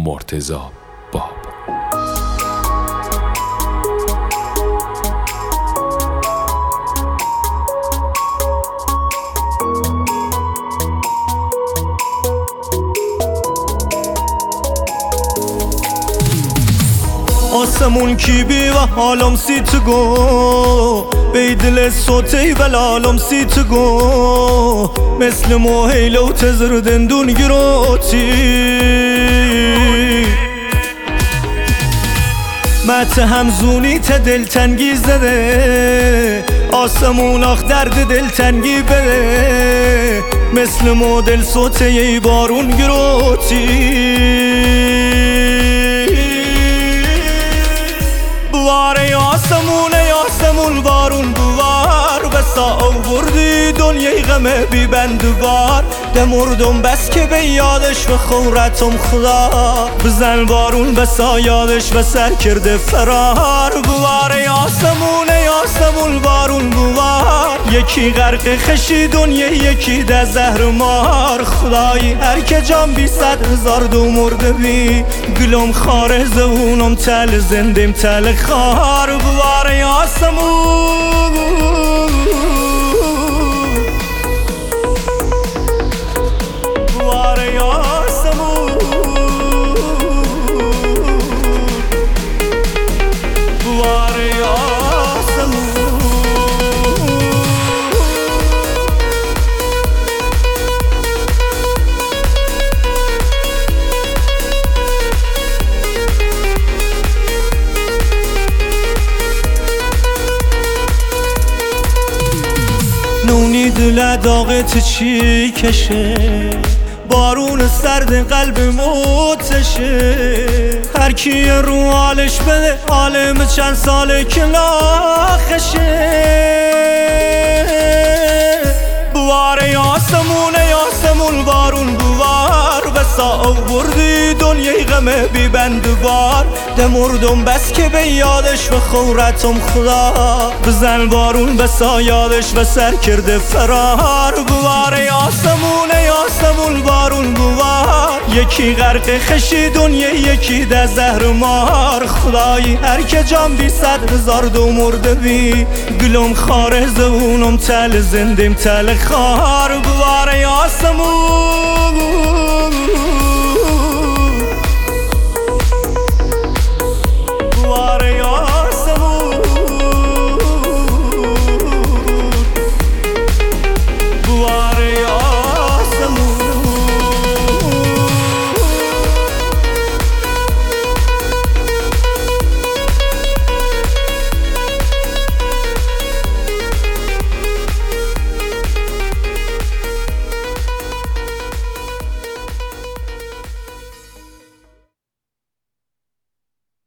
مرتضی باب. آسمون کی بی و حالم سیت گو بیدل صوتی و لالم سیت گو مثل موهیلو تزر دندون گروتی مت همزونی ت دلتنگی زده آسمون آخ درد دلتنگی بده مثل مدل صوتی بارون گروتی بواره آسمون بارون بوار بسا آوردی دنیای غمه بی بندوار ده مردم بس که به یادش و خورتم خدا بزن بارون بسا یادش و سر کرده فرار بواره آسمون بارون بوار یکی غرق خشی دنیا یکی ده زهر مار خدایی هر که جان 200,000 دو مرده بی گلم خاره زبونم تل زندیم تل خار بواره آسمون بواره آسمون بواره نونی دل داغت چی کشه بارون سرد قلب موتشه هر کی رو حالش بده عالم چند ساله که لاخشه بواره آسمون بارون بوار بسا آوردی دنیای غمه بی بندوار ده مردم بس که به یادش و خورتم خدا بزن بارون بسا یادش و سر کرده فرار بواره آسمون بارون بوار یکی غرق خشی دنیا یکی ده زهر مار خدایی هر که جان 200,000 دو مرده بی گلم خاره زبونم تل زندیم تل خار بواره آسمون